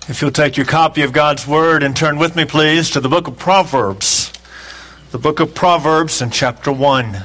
If you'll take your copy of God's Word and turn with me, please, to the book of Proverbs. The book of Proverbs in chapter 1.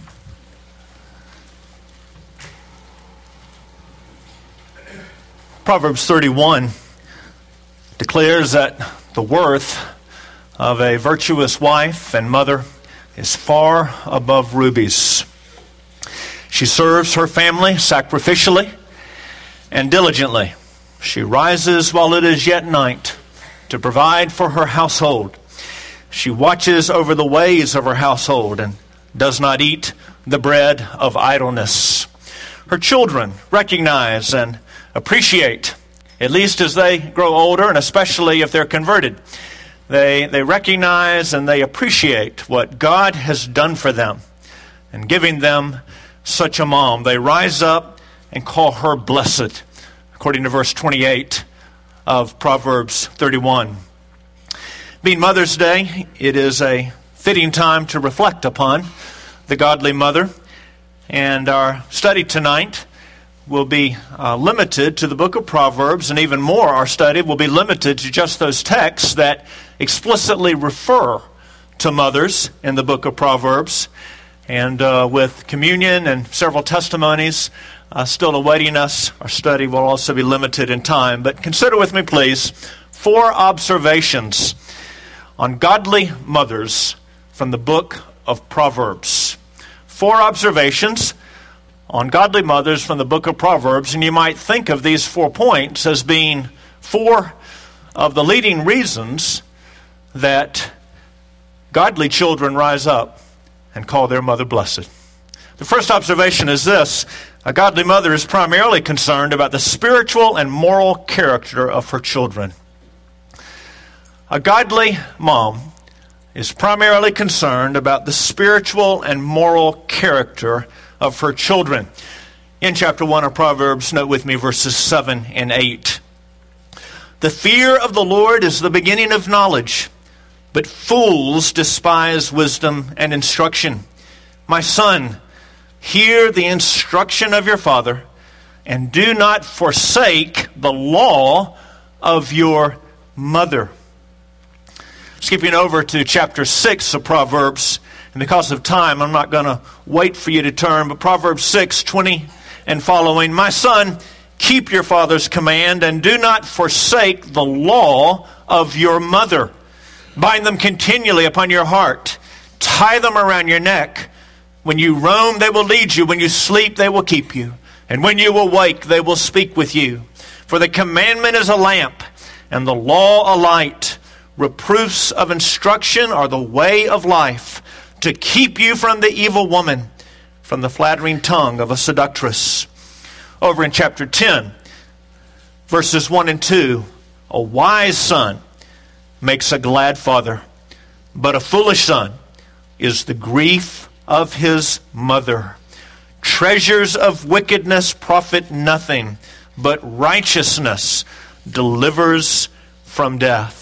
Proverbs 31 declares that the worth of a virtuous wife and mother is far above rubies. She serves her family sacrificially and diligently. She rises while it is yet night to provide for her household. She watches over the ways of her household and does not eat the bread of idleness. Her children recognize and appreciate, at least as they grow older, and especially if they're converted. They recognize and they appreciate what God has done for them and giving them such a mom. They rise up and call her blessed, according to verse 28 of Proverbs 31. Being Mother's Day, it is a fitting time to reflect upon the godly mother. And our study tonight will be limited to the book of Proverbs, and even more, our study will be limited to just those texts that explicitly refer to mothers in the book of Proverbs. And with communion and several testimonies still awaiting us, our study will also be limited in time. But consider with me, please, 4 observations on godly mothers from the book of Proverbs. 4 observations on godly mothers from the book of Proverbs, and you might think of these 4 points as being 4 of the leading reasons that godly children rise up and call their mother blessed. The first observation is this: a godly mother is primarily concerned about the spiritual and moral character of her children. A godly mom is primarily concerned about the spiritual and moral character of her children. In chapter 1 of Proverbs, note with me verses 7 and 8. The fear of the Lord is the beginning of knowledge, but fools despise wisdom and instruction. My son, hear the instruction of your father, and do not forsake the law of your mother. Skipping over to chapter 6 of Proverbs, and because of time, I'm not going to wait for you to turn, but Proverbs 6:20 and following. My son, keep your father's command, and do not forsake the law of your mother. Bind them continually upon your heart. Tie them around your neck. When you roam, they will lead you. When you sleep, they will keep you. And when you awake, they will speak with you. For the commandment is a lamp, and the law a light. Reproofs of instruction are the way of life, to keep you from the evil woman, from the flattering tongue of a seductress. Over in chapter 10, verses 1 and 2, a wise son makes a glad father, but a foolish son is the grief of his mother. Treasures of wickedness profit nothing, but righteousness delivers from death.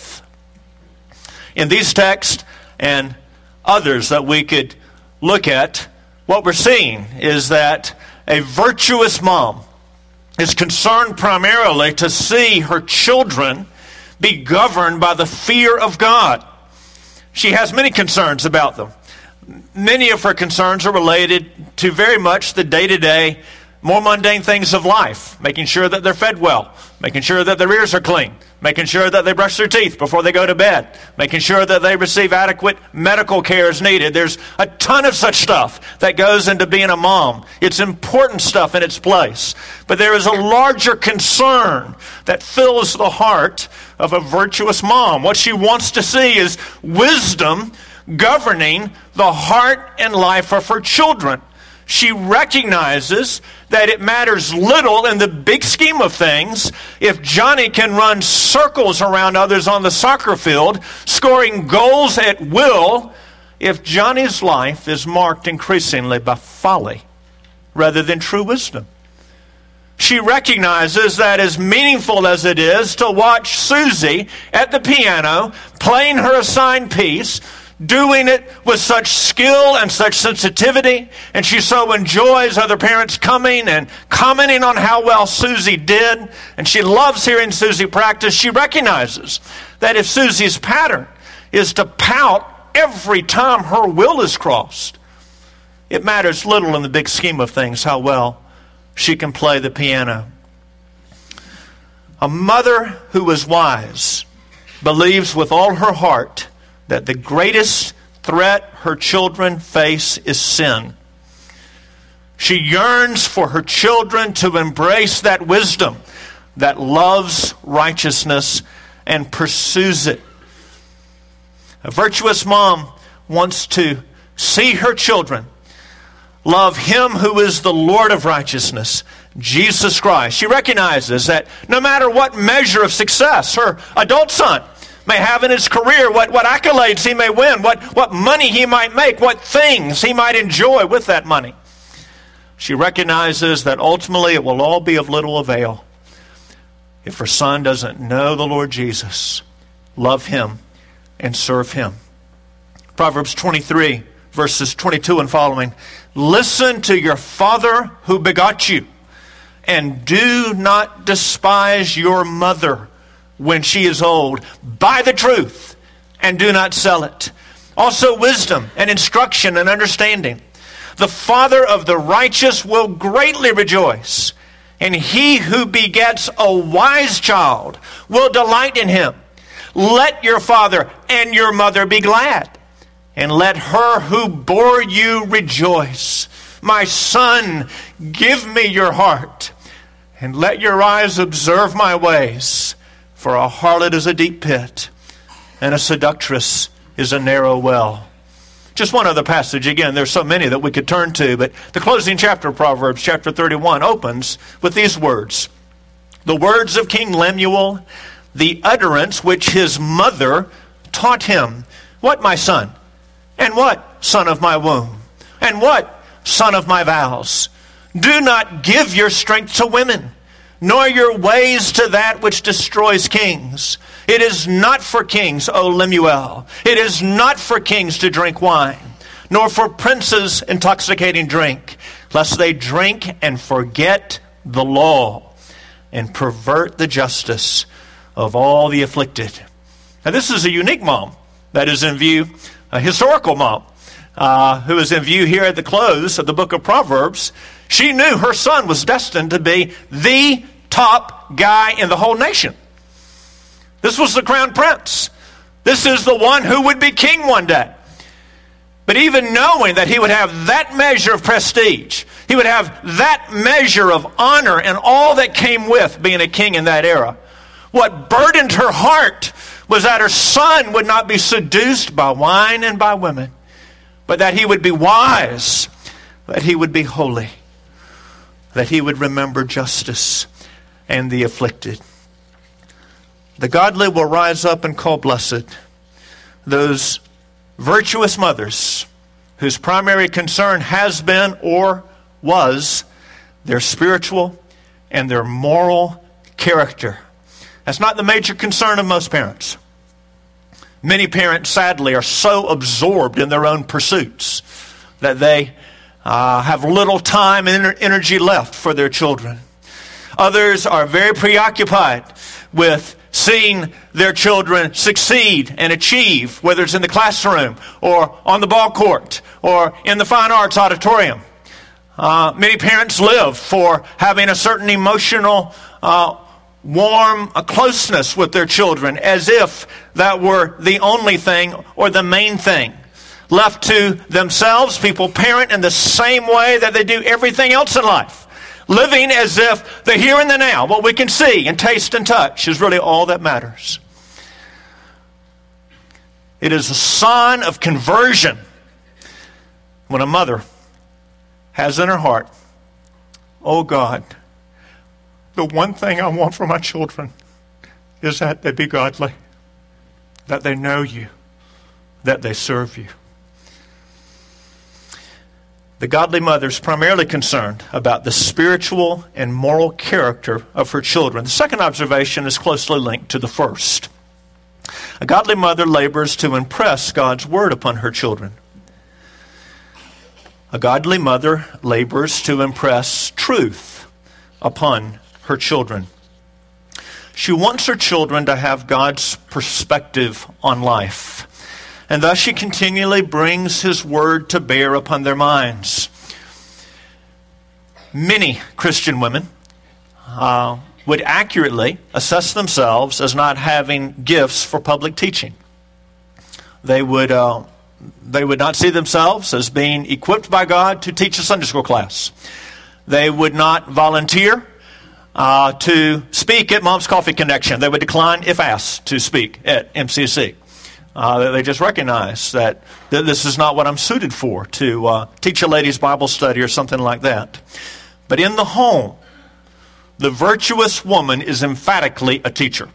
In these texts and others that we could look at, what we're seeing is that a virtuous mom is concerned primarily to see her children be governed by the fear of God. She has many concerns about them. Many of her concerns are related to very much the day-to-day, more mundane things of life. Making sure that they're fed well. Making sure that their ears are clean. Making sure that they brush their teeth before they go to bed. Making sure that they receive adequate medical care as needed. There's a ton of such stuff that goes into being a mom. It's important stuff in its place. But there is a larger concern that fills the heart of a virtuous mom. What she wants to see is wisdom governing the heart and life of her children. She recognizes that it matters little in the big scheme of things if Johnny can run circles around others on the soccer field, scoring goals at will, if Johnny's life is marked increasingly by folly rather than true wisdom. She recognizes that as meaningful as it is to watch Susie at the piano playing her assigned piece, doing it with such skill and such sensitivity, and she so enjoys other parents coming and commenting on how well Susie did, and she loves hearing Susie practice. She recognizes that if Susie's pattern is to pout every time her will is crossed, it matters little in the big scheme of things how well she can play the piano. A mother who is wise believes with all her heart that the greatest threat her children face is sin. She yearns for her children to embrace that wisdom that loves righteousness and pursues it. A virtuous mom wants to see her children love Him who is the Lord of righteousness, Jesus Christ. She recognizes that no matter what measure of success her adult son may have in his career, what accolades he may win, what money he might make, what things he might enjoy with that money, she recognizes that ultimately it will all be of little avail if her son doesn't know the Lord Jesus, love Him, and serve Him. Proverbs 23, verses 22 and following. Listen to your father who begot you, and do not despise your mother when she is old. Buy the truth and do not sell it. Also wisdom and instruction and understanding. The father of the righteous will greatly rejoice, and he who begets a wise child will delight in him. Let your father and your mother be glad, and let her who bore you rejoice. My son, give me your heart, and let your eyes observe my ways. For a harlot is a deep pit, and a seductress is a narrow well. Just one other passage. Again, there's so many that we could turn to, but the closing chapter of Proverbs, chapter 31, opens with these words. The words of King Lemuel, the utterance which his mother taught him. What, my son? And what, son of my womb? And what, son of my vows? Do not give your strength to women, nor your ways to that which destroys kings. It is not for kings, O Lemuel. It is not for kings to drink wine, nor for princes intoxicating drink, lest they drink and forget the law and pervert the justice of all the afflicted. Now this is a unique mom that is in view, a historical mom who is in view here at the close of the book of Proverbs. She knew her son was destined to be the top guy in the whole nation. This was the crown prince. This is the one who would be king one day. But even knowing that he would have that measure of prestige, he would have that measure of honor and all that came with being a king in that era, what burdened her heart was that her son would not be seduced by wine and by women, but that he would be wise, that he would be holy, that he would remember justice and the afflicted. The godly will rise up and call blessed those virtuous mothers whose primary concern has been or was their spiritual and their moral character. That's not the major concern of most parents. Many parents, sadly, are so absorbed in their own pursuits that they have little time and energy left for their children. Others are very preoccupied with seeing their children succeed and achieve, whether it's in the classroom or on the ball court or in the fine arts auditorium. Many parents live for having a certain emotional, warm closeness with their children, as if that were the only thing or the main thing. Left to themselves, people parent in the same way that they do everything else in life, living as if the here and the now, what we can see and taste and touch, is really all that matters. It is a sign of conversion when a mother has in her heart, oh God, the one thing I want for my children is that they be godly, that they know you, that they serve you. The godly mother is primarily concerned about the spiritual and moral character of her children. The second observation is closely linked to the first. A godly mother labors to impress God's word upon her children. A godly mother labors to impress truth upon her children. She wants her children to have God's perspective on life, and thus she continually brings His word to bear upon their minds. Many Christian women would accurately assess themselves as not having gifts for public teaching. They would not see themselves as being equipped by God to teach a Sunday school class. They would not volunteer to speak at Mom's Coffee Connection. They would decline, if asked, to speak at MCC. They just recognize that this is not what I'm suited for, to teach a ladies' Bible study or something like that. But in the home, the virtuous woman is emphatically a teacher.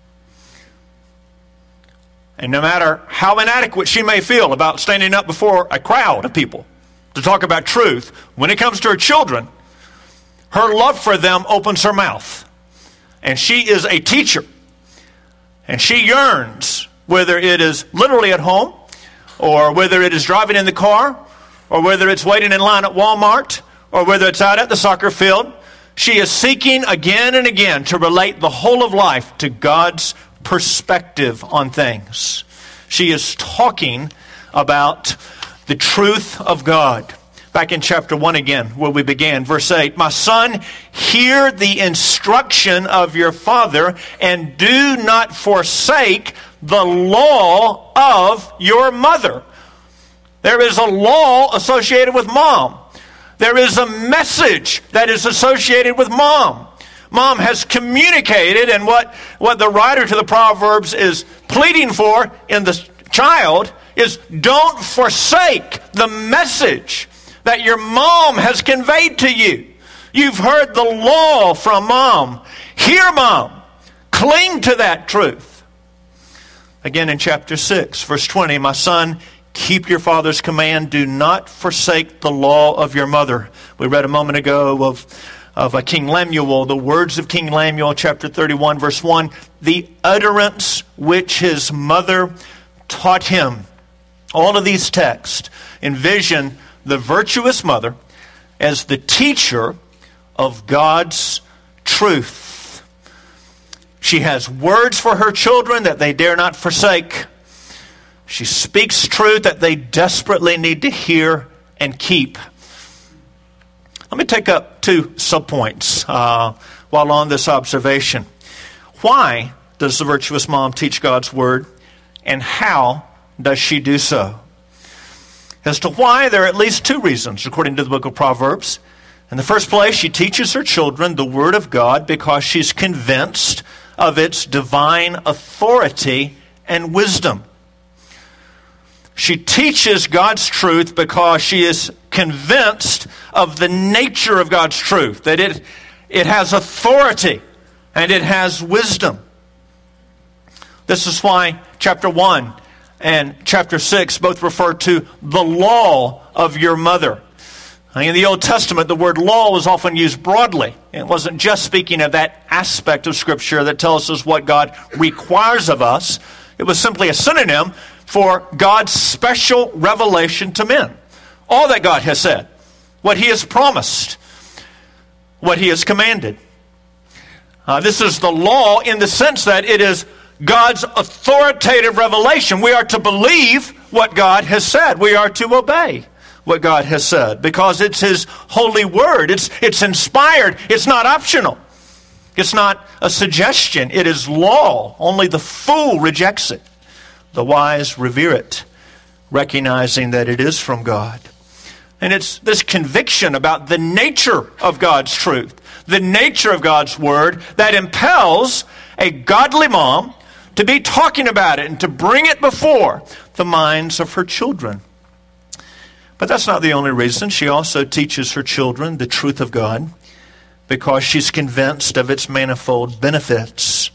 And no matter how inadequate she may feel about standing up before a crowd of people to talk about truth, when it comes to her children, her love for them opens her mouth. And she is a teacher. And she yearns, whether it is literally at home, or whether it is driving in the car, or whether it's waiting in line at Walmart, or whether it's out at the soccer field, she is seeking again and again to relate the whole of life to God's perspective on things. She is talking about the truth of God. Back in chapter 1 again, where we began, verse 8, "My son, hear the instruction of your father, and do not forsake the law of your mother." There is a law associated with mom. There is a message that is associated with mom. Mom has communicated, and what the writer to the Proverbs is pleading for in the child is, don't forsake the message that your mom has conveyed to you. You've heard the law from mom. Hear mom. Cling to that truth. Again in chapter 6, verse 20, "My son, keep your father's command. Do not forsake the law of your mother." We read a moment ago of King Lemuel, the words of King Lemuel, chapter 31, verse 1, "The utterance which his mother taught him." All of these texts envision the virtuous mother as the teacher of God's truth. She has words for her children that they dare not forsake. She speaks truth that they desperately need to hear and keep. Let me take up two subpoints while on this observation. Why does the virtuous mom teach God's word, and how does she do so? As to why, there are at least two reasons, according to the book of Proverbs. In the first place, she teaches her children the word of God because she's convinced of its divine authority and wisdom. She teaches God's truth because she is convinced of the nature of God's truth, that it has authority and it has wisdom. This is why chapter 1 and chapter 6 both refer to the law of your mother. In the Old Testament, the word law was often used broadly. It wasn't just speaking of that aspect of Scripture that tells us what God requires of us. It was simply a synonym for God's special revelation to men. All that God has said, what He has promised, what He has commanded. This is the law in the sense that it is God's authoritative revelation. We are to believe what God has said. We are to obey what God has said because it's His holy word. It's inspired. It's not optional. It's not a suggestion. It is law. Only the fool rejects it. The wise revere it, recognizing that it is from God. And it's this conviction about the nature of God's truth, the nature of God's word, that impels a godly mom to be talking about it and to bring it before the minds of her children. But that's not the only reason. She also teaches her children the truth of God because she's convinced of its manifold benefits.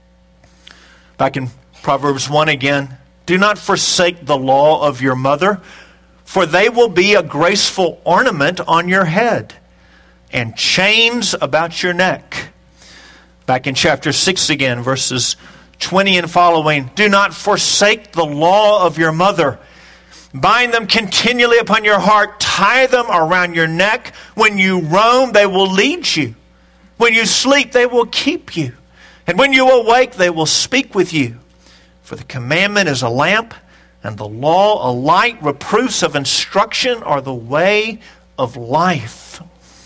Back in Proverbs 1 again, "Do not forsake the law of your mother, for they will be a graceful ornament on your head and chains about your neck." Back in chapter 6 again, verses 20 and following, do not forsake the law of your mother. Bind them continually upon your heart. Tie them around your neck. When you roam, they will lead you. When you sleep, they will keep you. And when you awake, they will speak with you. For the commandment is a lamp, and the law a light. Reproofs of instruction are the way of life.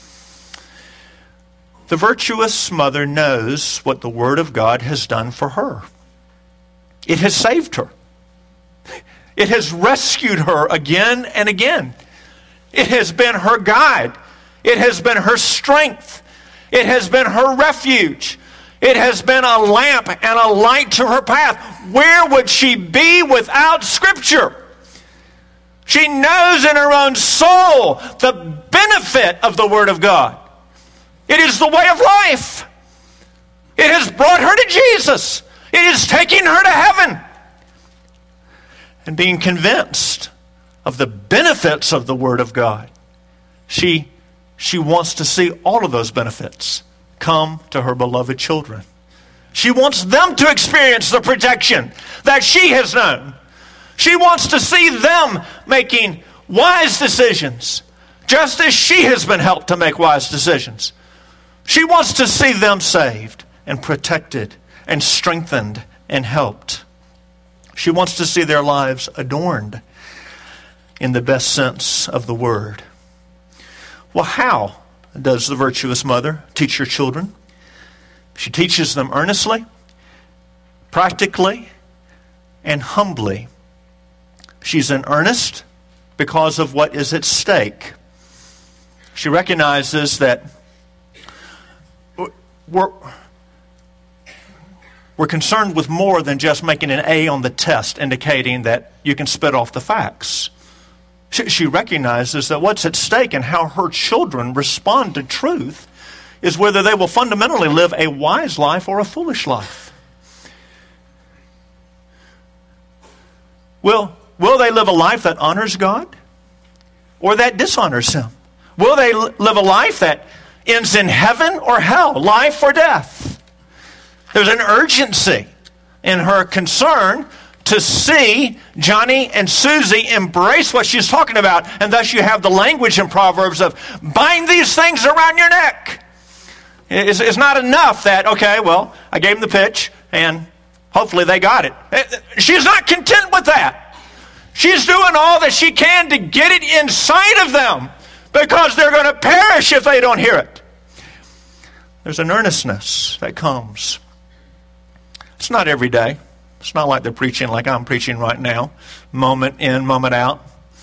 The virtuous mother knows what the Word of God has done for her. It has saved her. It has rescued her again and again. It has been her guide. It has been her strength. It has been her refuge. It has been a lamp and a light to her path. Where would she be without Scripture? She knows in her own soul the benefit of the Word of God. It is the way of life. It has brought her to Jesus. It is taking her to heaven. And being convinced of the benefits of the Word of God, she wants to see all of those benefits come to her beloved children. She wants them to experience the protection that she has known. She wants to see them making wise decisions, just as she has been helped to make wise decisions. She wants to see them saved and protected and strengthened and helped. She wants to see their lives adorned in the best sense of the word. Well, how does the virtuous mother teach her children? She teaches them earnestly, practically, and humbly. She's in earnest because of what is at stake. She recognizes that we're concerned with more than just making an A on the test, indicating that you can spit off the facts. She recognizes that what's at stake and how her children respond to truth is whether they will fundamentally live a wise life or a foolish life. Will they live a life that honors God or that dishonors Him? Will they live a life that ends in heaven or hell, life or death? There's an urgency in her concern to see Johnny and Susie embrace what she's talking about. And thus you have the language in Proverbs of bind these things around your neck. It's not enough that, okay, well, I gave them the pitch and hopefully they got it. She's not content with that. She's doing all that she can to get it inside of them because they're going to perish if they don't hear it. There's an earnestness that comes. It's not every day. It's not like they're preaching like I'm preaching right now, moment in, moment out.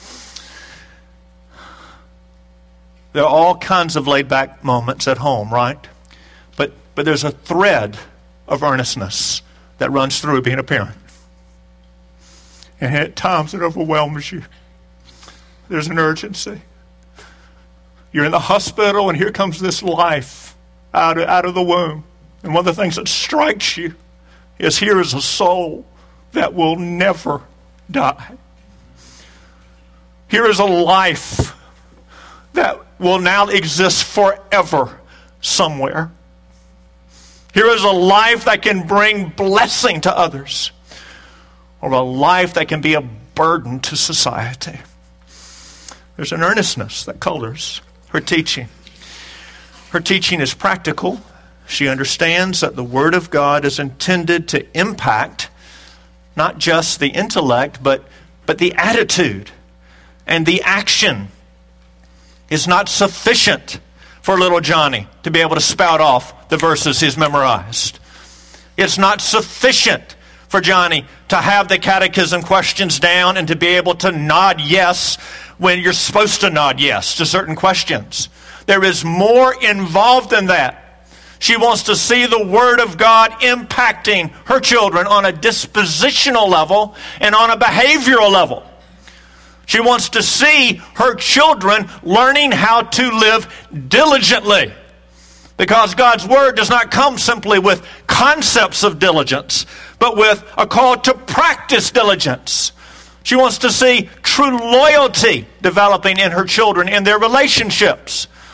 There are all kinds of laid-back moments at home, right? But there's a thread of earnestness that runs through being a parent. And at times it overwhelms you. There's an urgency. You're in the hospital and here comes this life out of the womb. And one of the things that strikes you is here is a soul that will never die. Here is a life that will now exist forever somewhere. Here is a life that can bring blessing to others, or a life that can be a burden to society. There's an earnestness that colors her teaching. Her teaching is practical. She understands that the Word of God is intended to impact not just the intellect, but the attitude and the action. Is not sufficient for little Johnny to be able to spout off the verses he's memorized. It's not sufficient for Johnny to have the catechism questions down and to be able to nod yes when you're supposed to nod yes to certain questions. There is more involved than that. She wants to see the Word of God impacting her children on a dispositional level and on a behavioral level. She wants to see her children learning how to live diligently. Because God's Word does not come simply with concepts of diligence, but with a call to practice diligence. She wants to see true loyalty developing in her children in their relationships.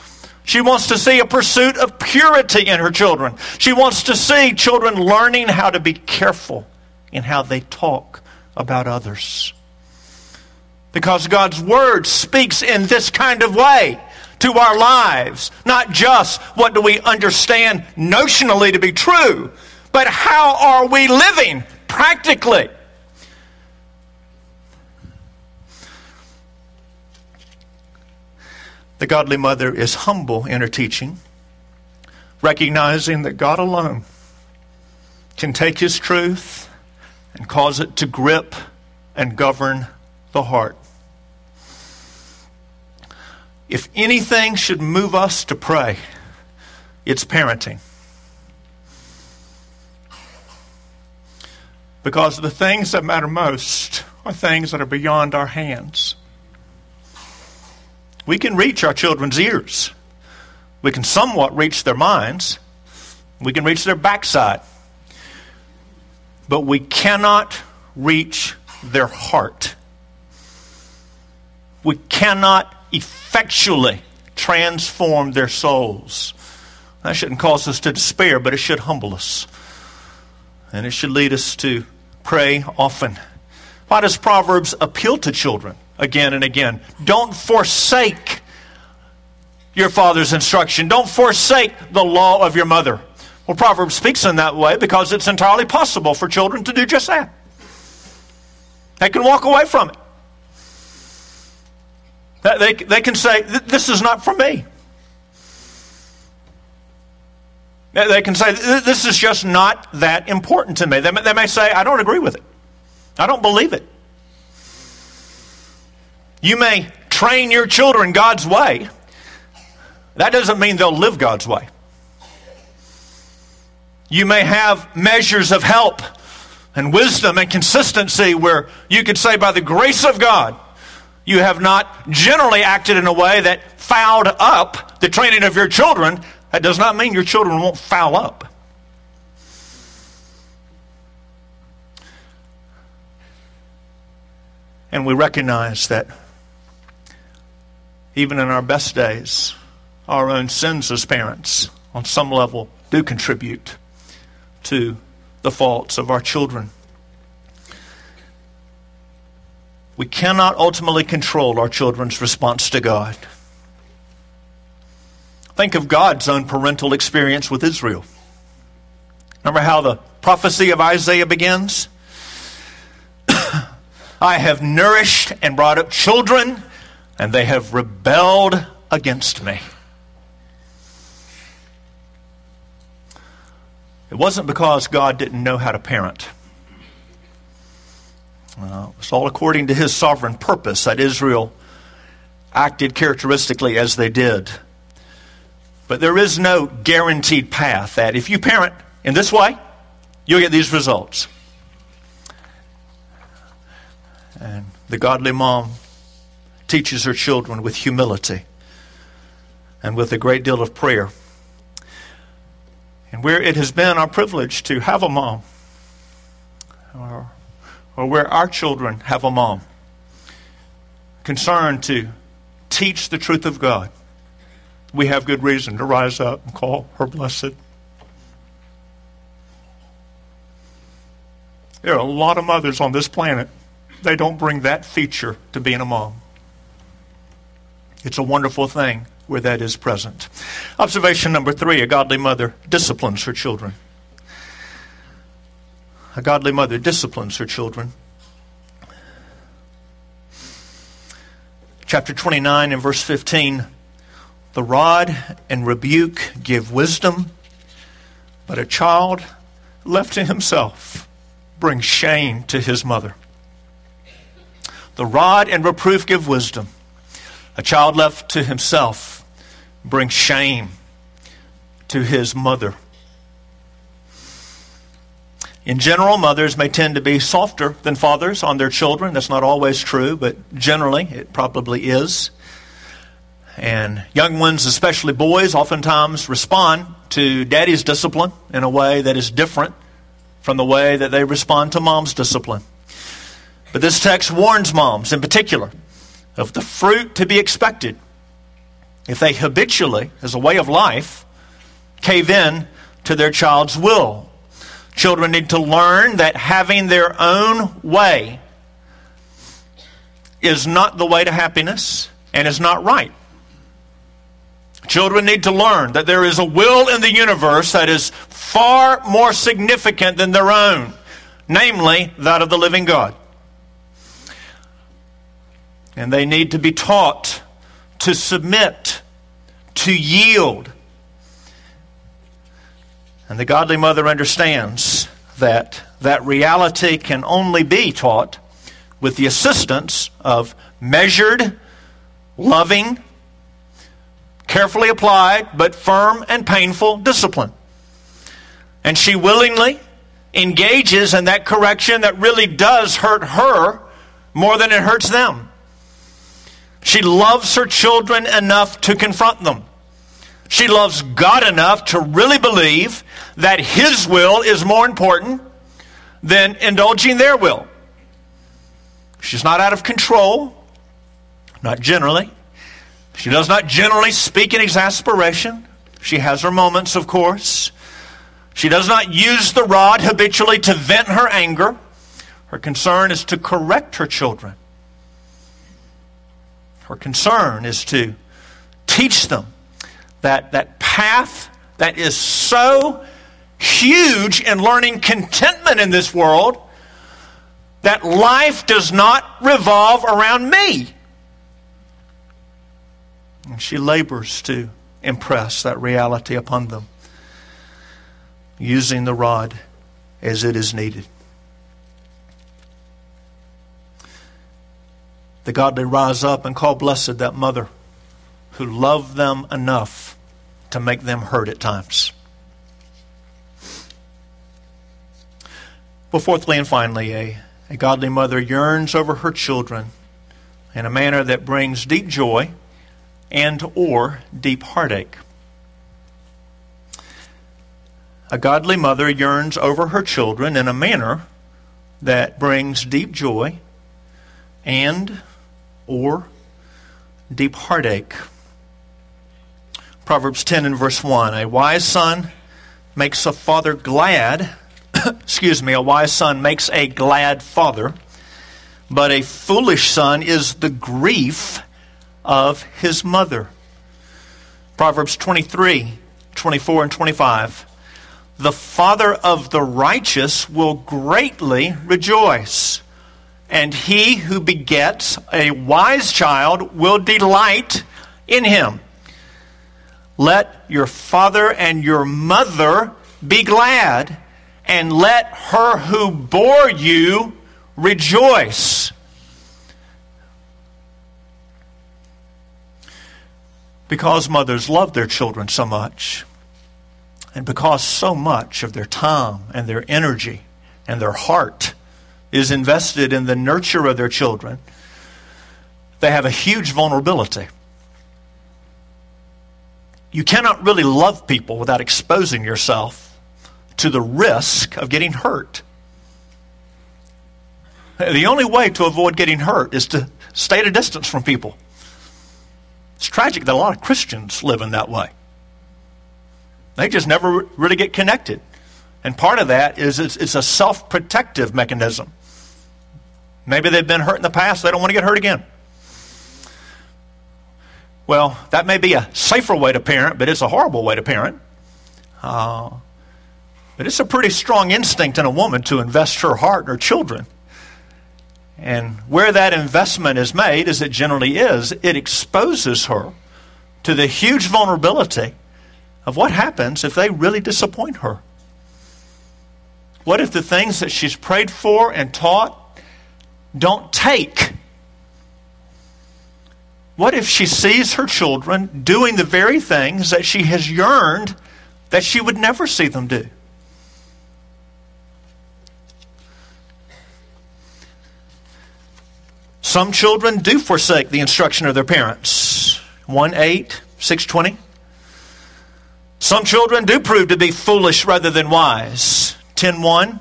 She wants to see a pursuit of purity in her children. She wants to see children learning how to be careful in how they talk about others. Because God's Word speaks in this kind of way to our lives. Not just what do we understand notionally to be true, but how are we living practically? The godly mother is humble in her teaching, recognizing that God alone can take His truth and cause it to grip and govern the heart. If anything should move us to pray, it's parenting. Because the things that matter most are things that are beyond our hands. We can reach our children's ears. We can somewhat reach their minds. We can reach their backside. But we cannot reach their heart. We cannot effectually transform their souls. That shouldn't cause us to despair, but it should humble us. And it should lead us to pray often. Why does Proverbs appeal to children again and again? Don't forsake your father's instruction. Don't forsake the law of your mother. Well, Proverbs speaks in that way because it's entirely possible for children to do just that. They can walk away from it. They can say, this is not for me. They can say, this is just not that important to me. They may say, I don't agree with it. I don't believe it. You may train your children God's way. That doesn't mean they'll live God's way. You may have measures of help and wisdom and consistency where you could say, by the grace of God, you have not generally acted in a way that fouled up the training of your children. That does not mean your children won't foul up. And we recognize that even in our best days, our own sins as parents, on some level, do contribute to the faults of our children. We cannot ultimately control our children's response to God. Think of God's own parental experience with Israel. Remember how the prophecy of Isaiah begins? I have nourished and brought up children, and they have rebelled against me. It wasn't because God didn't know how to parent. It's all according to His sovereign purpose that Israel acted characteristically as they did. But there is no guaranteed path that if you parent in this way, you'll get these results. And the godly mom teaches her children with humility and with a great deal of prayer. And where it has been our privilege to have a mom, or where our children have a mom, concerned to teach the truth of God, we have good reason to rise up and call her blessed. There are a lot of mothers on this planet. They don't bring that feature to being a mom. It's a wonderful thing where that is present. Observation number 3, a godly mother disciplines her children. A godly mother disciplines her children. Chapter 29 and verse 15, the rod and rebuke give wisdom, but a child left to himself brings shame to his mother. The rod and reproof give wisdom. A child left to himself brings shame to his mother. In general, mothers may tend to be softer than fathers on their children. That's not always true, but generally it probably is. And young ones, especially boys, oftentimes respond to daddy's discipline in a way that is different from the way that they respond to mom's discipline. But this text warns moms in particular of the fruit to be expected if they habitually, as a way of life, cave in to their child's will. Children need to learn that having their own way is not the way to happiness and is not right. Children need to learn that there is a will in the universe that is far more significant than their own, namely that of the living God. And they need to be taught to submit, to yield. And the godly mother understands that that reality can only be taught with the assistance of measured, loving, carefully applied, but firm and painful discipline. And she willingly engages in that correction that really does hurt her more than it hurts them. She loves her children enough to confront them. She loves God enough to really believe that His will is more important than indulging their will. She's not out of control, not generally. She does not generally speak in exasperation. She has her moments, of course. She does not use the rod habitually to vent her anger. Her concern is to correct her children. Her concern is to teach them that path that is so huge in learning contentment in this world, that life does not revolve around me. And she labors to impress that reality upon them, using the rod as it is needed. The godly rise up and call blessed that mother who loved them enough to make them hurt at times. Well, fourthly and finally, a godly mother yearns over her children in a manner that brings deep joy and or deep heartache. A godly mother yearns over her children in a manner that brings deep joy and or deep heartache. Proverbs 10 and verse 1, a wise son makes a father glad. A wise son makes a glad father, but a foolish son is the grief of his mother. Proverbs 23, 24 and 25. The father of the righteous will greatly rejoice, and he who begets a wise child will delight in him. Let your father and your mother be glad, and let her who bore you rejoice. Because mothers love their children so much, and because so much of their time and their energy and their heart is invested in the nurture of their children, they have a huge vulnerability. You cannot really love people without exposing yourself to the risk of getting hurt. The only way to avoid getting hurt is to stay at a distance from people. It's tragic that a lot of Christians live in that way. They just never really get connected. And part of that is it's a self-protective mechanism. Maybe they've been hurt in the past, they don't want to get hurt again. Well, that may be a safer way to parent, but it's a horrible way to parent. But it's a pretty strong instinct in a woman to invest her heart in her children. And where that investment is made, as it generally is, it exposes her to the huge vulnerability of what happens if they really disappoint her. What if the things that she's prayed for and taught don't take? What if she sees her children doing the very things that she has yearned that she would never see them do? Some children do forsake the instruction of their parents. 1:8, 6:20. Some children do prove to be foolish rather than wise. 10:1,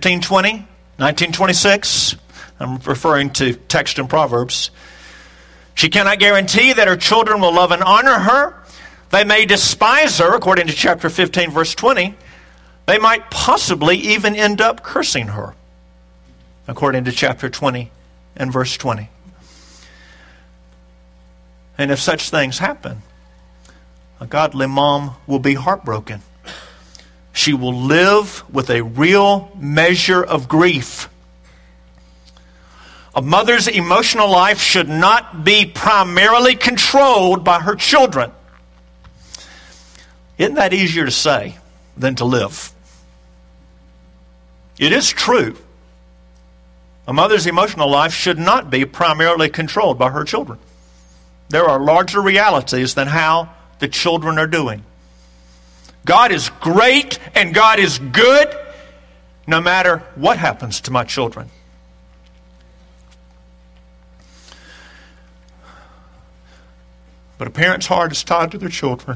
15:20, 19:26. I'm referring to text in Proverbs. She cannot guarantee that her children will love and honor her. They may despise her, according to chapter 15, verse 20. They might possibly even end up cursing her, according to chapter 20 and verse 20. And if such things happen, a godly mom will be heartbroken. She will live with a real measure of grief. A mother's emotional life should not be primarily controlled by her children. Isn't that easier to say than to live? It is true. A mother's emotional life should not be primarily controlled by her children. There are larger realities than how the children are doing. God is great and God is good no matter what happens to my children. But a parent's heart is tied to their children.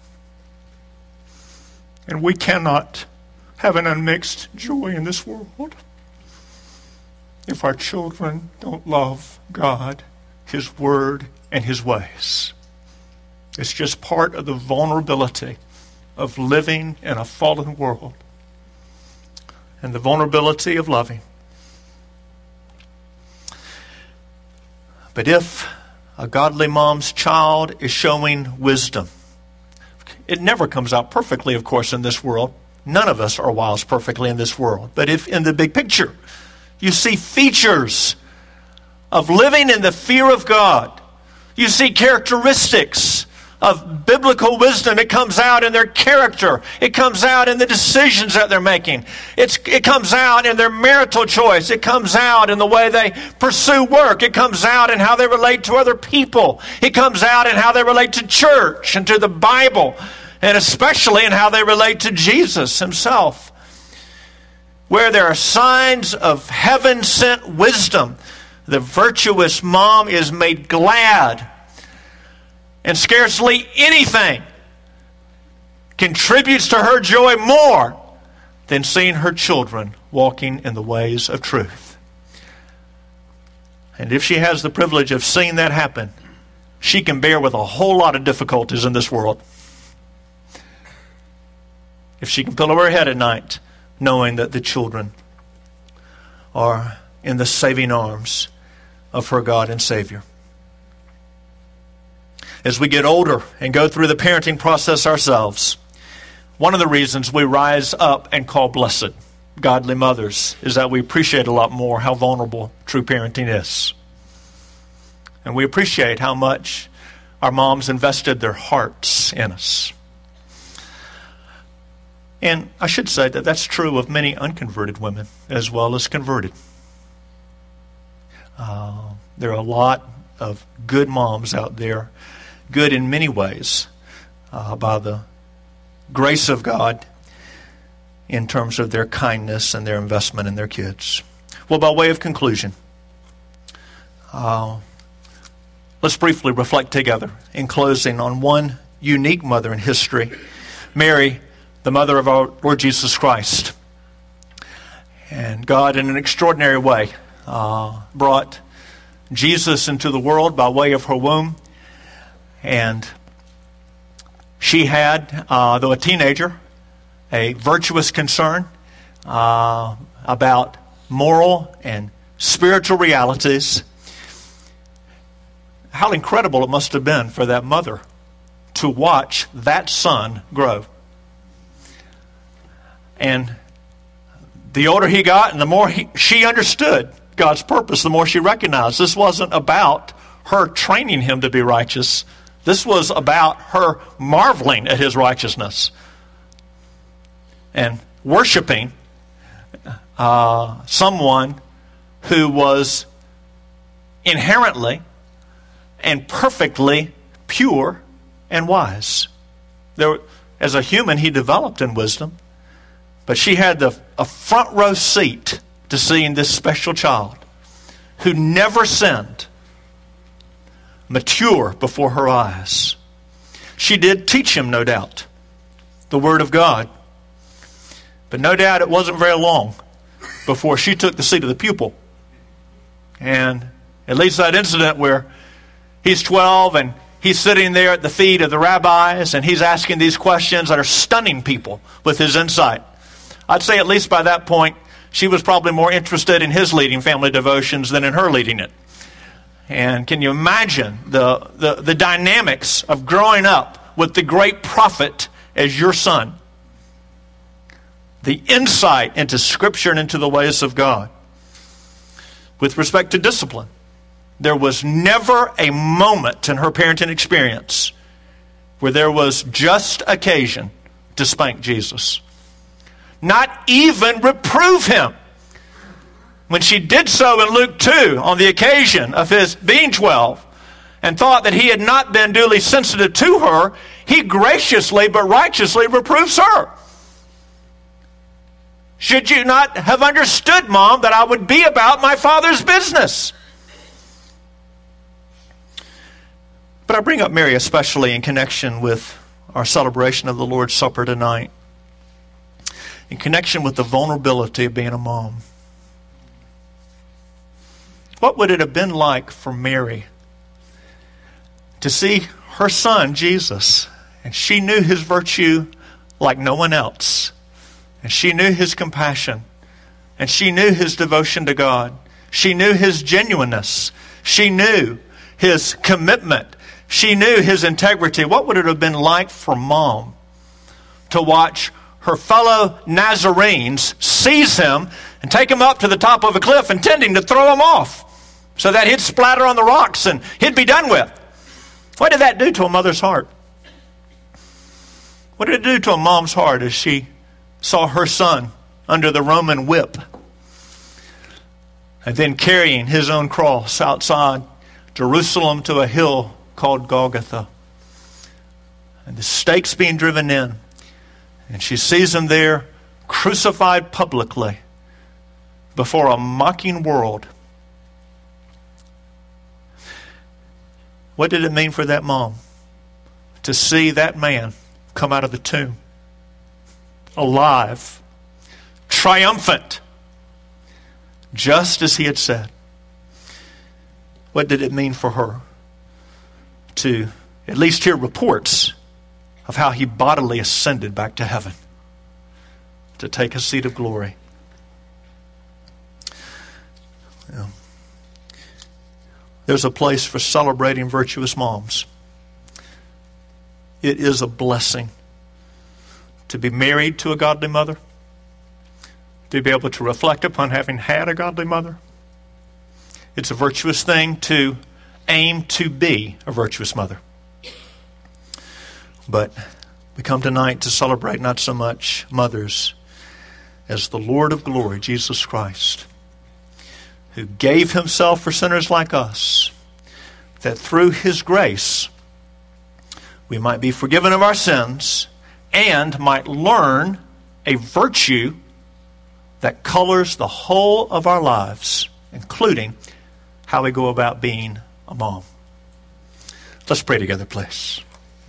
And we cannot have an unmixed joy in this world if our children don't love God, His Word, and His ways. It's just part of the vulnerability of living in a fallen world and the vulnerability of loving. But if a godly mom's child is showing wisdom, it never comes out perfectly, of course, in this world. None of us are wise perfectly in this world. But if in the big picture you see features of living in the fear of God, you see characteristics of biblical wisdom, it comes out in their character. It comes out in the decisions that they're making. It comes out in their marital choice. It comes out in the way they pursue work. It comes out in how they relate to other people. It comes out in how they relate to church and to the Bible, and especially in how they relate to Jesus Himself. Where there are signs of heaven-sent wisdom, the virtuous mom is made glad. And scarcely anything contributes to her joy more than seeing her children walking in the ways of truth. And if she has the privilege of seeing that happen, she can bear with a whole lot of difficulties in this world. If she can pillow her head at night knowing that the children are in the saving arms of her God and Savior. As we get older and go through the parenting process ourselves, one of the reasons we rise up and call blessed godly mothers is that we appreciate a lot more how vulnerable true parenting is. And we appreciate how much our moms invested their hearts in us. And I should say that that's true of many unconverted women as well as converted. There are a lot of good moms out there, good in many ways, by the grace of God in terms of their kindness and their investment in their kids. Well, by way of conclusion, let's briefly reflect together in closing on one unique mother in history, Mary, the mother of our Lord Jesus Christ. And God, in an extraordinary way, brought Jesus into the world by way of her womb. And she had, though a teenager, a virtuous concern about moral and spiritual realities. How incredible it must have been for that mother to watch that son grow. And the older he got and the more she understood God's purpose, the more she recognized this wasn't about her training him to be righteous. This was about her marveling at his righteousness and worshiping someone who was inherently and perfectly pure and wise. As a human, he developed in wisdom, but she had a front row seat to seeing this special child who never sinned mature before her eyes. She did teach him, no doubt, the Word of God. But no doubt it wasn't very long before she took the seat of the pupil. And at least that incident where He's 12 and he's sitting there at the feet of the rabbis and he's asking these questions that are stunning people with his insight. I'd say at least by that point, she was probably more interested in his leading family devotions than in her leading it. And can you imagine the dynamics of growing up with the great prophet as your son? The insight into Scripture and into the ways of God. With respect to discipline, there was never a moment in her parenting experience where there was just occasion to spank Jesus. Not even reprove him. When she did so in Luke 2 on the occasion of his being 12 and thought that he had not been duly sensitive to her, he graciously but righteously reproves her. Should you not have understood, Mom, that I would be about my Father's business? But I bring up Mary especially in connection with our celebration of the Lord's Supper tonight, in connection with the vulnerability of being a mom. What would it have been like for Mary to see her son, Jesus, and she knew his virtue like no one else, and she knew his compassion, and she knew his devotion to God, she knew his genuineness, she knew his commitment, she knew his integrity. What would it have been like for Mom to watch her fellow Nazarenes seize him and take him up to the top of a cliff, intending to throw him off so that he'd splatter on the rocks and he'd be done with? What did that do to a mother's heart? What did it do to a mom's heart as she saw her son under the Roman whip and then carrying his own cross outside Jerusalem to a hill called Golgotha, and the stakes being driven in, and she sees him there crucified publicly before a mocking world? What did it mean for that mom to see that man come out of the tomb alive, triumphant, just as he had said? What did it mean for her to at least hear reports of how he bodily ascended back to heaven to take a seat of glory? Yeah. There's a place for celebrating virtuous moms. It is a blessing to be married to a godly mother, to be able to reflect upon having had a godly mother. It's a virtuous thing to aim to be a virtuous mother. But we come tonight to celebrate not so much mothers as the Lord of glory, Jesus Christ, who gave himself for sinners like us, that through his grace we might be forgiven of our sins and might learn a virtue that colors the whole of our lives, including how we go about being a mom. Let's pray together, please.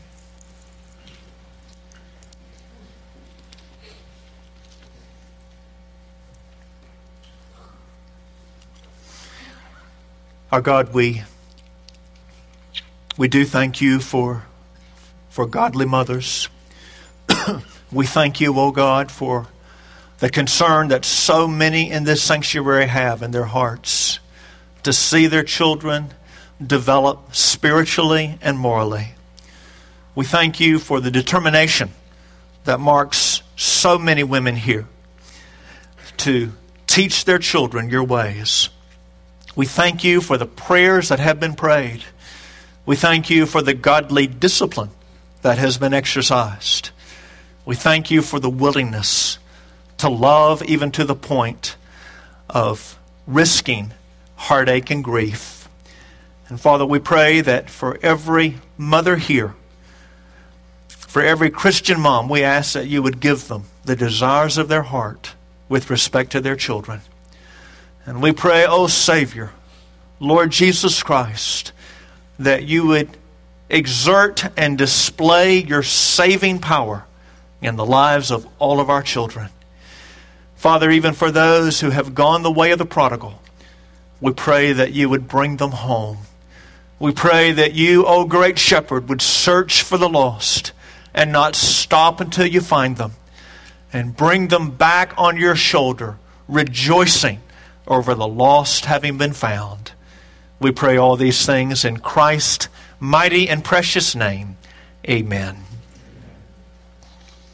Our God, we do thank you for godly mothers. We thank you, O God, for the concern that so many in this sanctuary have in their hearts to see their children develop spiritually and morally. We thank you for the determination that marks so many women here to teach their children your ways. We thank you for the prayers that have been prayed. We thank you for the godly discipline that has been exercised. We thank you for the willingness to love even to the point of risking heartache and grief. And Father, we pray that for every mother here, for every Christian mom, we ask that you would give them the desires of their heart with respect to their children. And we pray, O Savior, Lord Jesus Christ, that you would exert and display your saving power in the lives of all of our children. Father, even for those who have gone the way of the prodigal, we pray that you would bring them home We pray that you, O great shepherd, would search for the lost and not stop until you find them, and bring them back on your shoulder, rejoicing over the lost having been found. We pray all these things in Christ's mighty and precious name. Amen.